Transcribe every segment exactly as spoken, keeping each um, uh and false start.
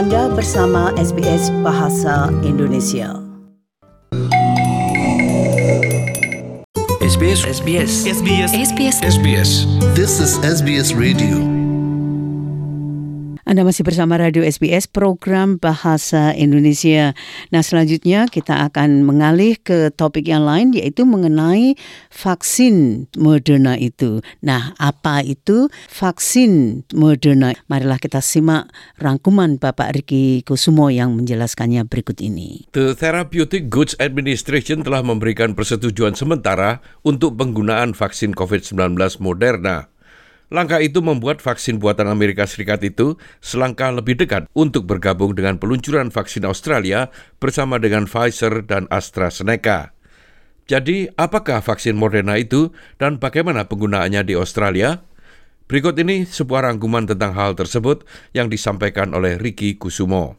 Anda bersama S B S Bahasa Indonesia. S B S S B S S B S S B S S B S This is S B S Radio. Anda masih bersama Radio S B S, program Bahasa Indonesia. Nah, selanjutnya kita akan mengalih ke topik yang lain, yaitu mengenai vaksin Moderna itu. Nah, apa itu vaksin Moderna? Marilah kita simak rangkuman Bapak Ricky Kusumo yang menjelaskannya berikut ini. The Therapeutic Goods Administration telah memberikan persetujuan sementara untuk penggunaan vaksin covid sembilan belas Moderna. Langkah itu membuat vaksin buatan Amerika Serikat itu selangkah lebih dekat untuk bergabung dengan peluncuran vaksin Australia bersama dengan Pfizer dan AstraZeneca. Jadi, apakah vaksin Moderna itu dan bagaimana penggunaannya di Australia? Berikut ini sebuah rangkuman tentang hal tersebut yang disampaikan oleh Ricky Kusumo.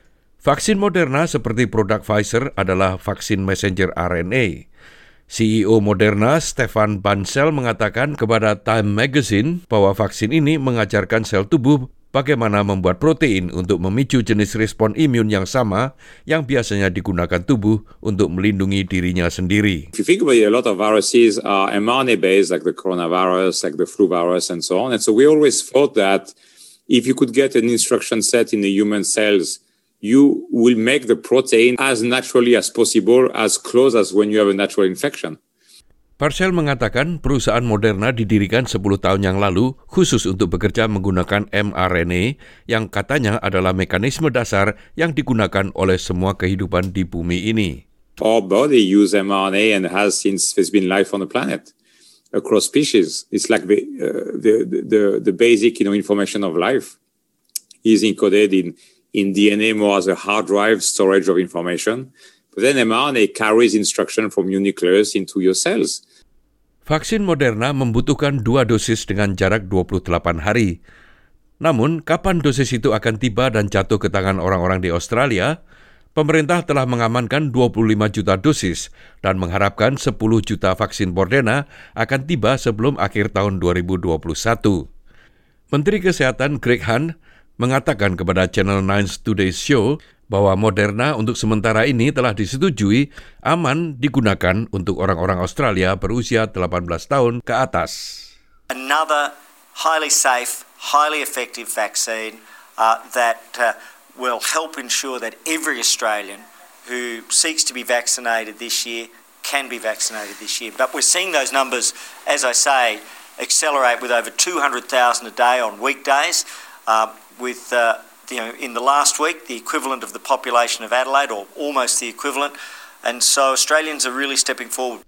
Vaksin Moderna seperti produk Pfizer adalah vaksin messenger R N A. C E O Moderna, Stefan Bancel, mengatakan kepada Time Magazine bahwa vaksin ini mengajarkan sel tubuh bagaimana membuat protein untuk memicu jenis respon imun yang sama yang biasanya digunakan tubuh untuk melindungi dirinya sendiri. If you think about it, a lot of viruses are M R N A-based, like the coronavirus, like the flu virus, and so on. And so we always thought that if you could get an instruction set in the human cells, you will make the protein as naturally as possible, as close as when you have a natural infection. Parcel mengatakan perusahaan Moderna didirikan sepuluh tahun yang lalu khusus untuk bekerja menggunakan M R N A yang katanya adalah mekanisme dasar yang digunakan oleh semua kehidupan di bumi ini. Our body use M R N A and has since there's been life on the planet across species. It's like the uh, the, the the basic, you know, information of life is encoded in in D N A more as a hard drive storage of information. But then M R N A carries instruction from your nucleus into your cells. Vaksin Moderna membutuhkan dua dosis dengan jarak dua puluh delapan hari. Namun, kapan dosis itu akan tiba dan jatuh ke tangan orang-orang di Australia? Pemerintah telah mengamankan dua puluh lima juta dosis dan mengharapkan sepuluh juta vaksin Moderna akan tiba sebelum akhir tahun dua ribu dua puluh satu. Menteri Kesehatan Greg Hunt mengatakan kepada Channel nine Today's Show bahwa Moderna untuk sementara ini telah disetujui aman digunakan untuk orang-orang Australia berusia delapan belas tahun ke atas. Another highly safe, highly effective vaccine uh, that uh, will help ensure that every Australian who seeks to be vaccinated this year can be vaccinated this year. But we're seeing those numbers, as I say, accelerate with over two hundred thousand a day on weekdays. Uh, with, uh, you know, in the last week, the equivalent of the population of Adelaide, or almost the equivalent. And so Australians are really stepping forward.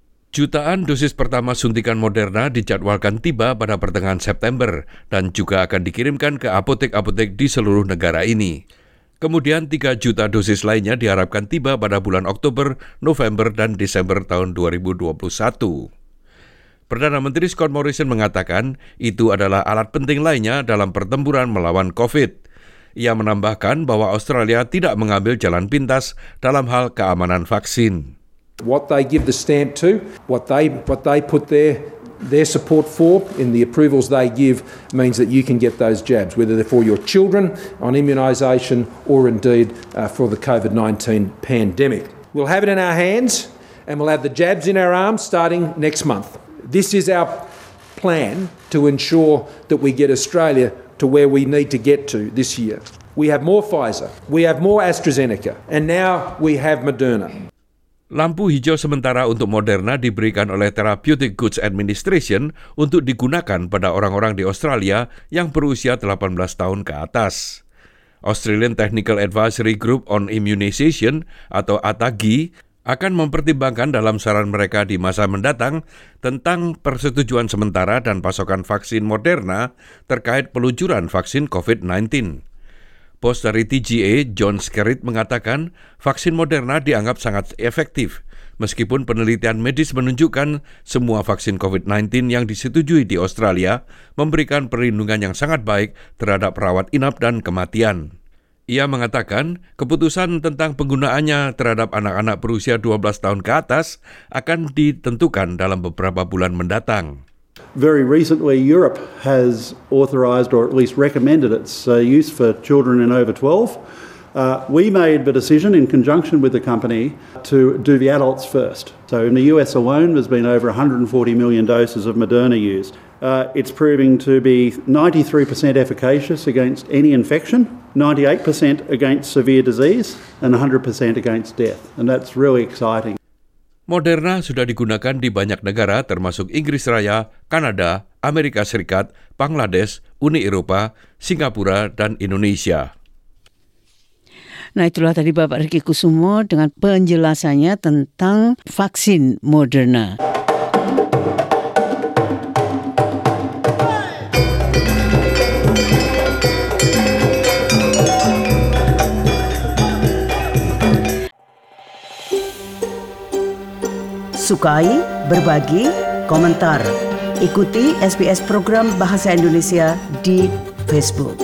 Jutaan dosis pertama suntikan Moderna dijadwalkan tiba pada pertengahan September dan juga akan dikirimkan ke apotek-apotek di seluruh negara ini. Kemudian tiga juta dosis lainnya diharapkan tiba pada bulan Oktober, November, dan Desember tahun dua ribu dua puluh satu. Perdana Menteri Scott Morrison mengatakan itu adalah alat penting lainnya dalam pertempuran melawan COVID. Ia menambahkan bahwa Australia tidak mengambil jalan pintas dalam hal keamanan vaksin. What they give the stamp to, what they what they put their their support for in the approvals they give means that you can get those jabs, whether they're for your children on immunisation or indeed uh, for the COVID nineteen pandemic. We'll have it in our hands and we'll have the jabs in our arms starting next month. This is our plan to ensure that we get Australia to where we need to get to this year. We have more Pfizer, we have more AstraZeneca, and now we have Moderna. Lampu hijau sementara untuk Moderna diberikan oleh Therapeutic Goods Administration untuk digunakan pada orang-orang di Australia yang berusia delapan belas tahun ke atas. Australian Technical Advisory Group on Immunisation atau A T A G I akan mempertimbangkan dalam saran mereka di masa mendatang tentang persetujuan sementara dan pasokan vaksin Moderna terkait peluncuran vaksin covid sembilan belas. Bos dari T G A, John Skerritt, mengatakan vaksin Moderna dianggap sangat efektif, meskipun penelitian medis menunjukkan semua vaksin covid sembilan belas yang disetujui di Australia memberikan perlindungan yang sangat baik terhadap rawat inap dan kematian. Ia mengatakan keputusan tentang penggunaannya terhadap anak-anak berusia dua belas tahun ke atas akan ditentukan dalam beberapa bulan mendatang. Very recently, Europe has authorised or at least recommended its uh, use for children in over twelve. Uh, we made the decision in conjunction with the company to do the adults first. So in the U S alone, there's been over one hundred forty million doses of Moderna used. Uh, it's proving to be ninety-three percent efficacious against any infection, ninety-eight percent against severe disease, and one hundred percent against death. And that's really exciting. Moderna sudah digunakan di banyak negara termasuk Inggris Raya, Kanada, Amerika Serikat, Bangladesh, Uni Eropa, Singapura, dan Indonesia. Nah, itulah tadi Bapak Riki Kusumo dengan penjelasannya tentang vaksin Moderna. Sukai, berbagi, komentar. Ikuti S B S program Bahasa Indonesia di Facebook.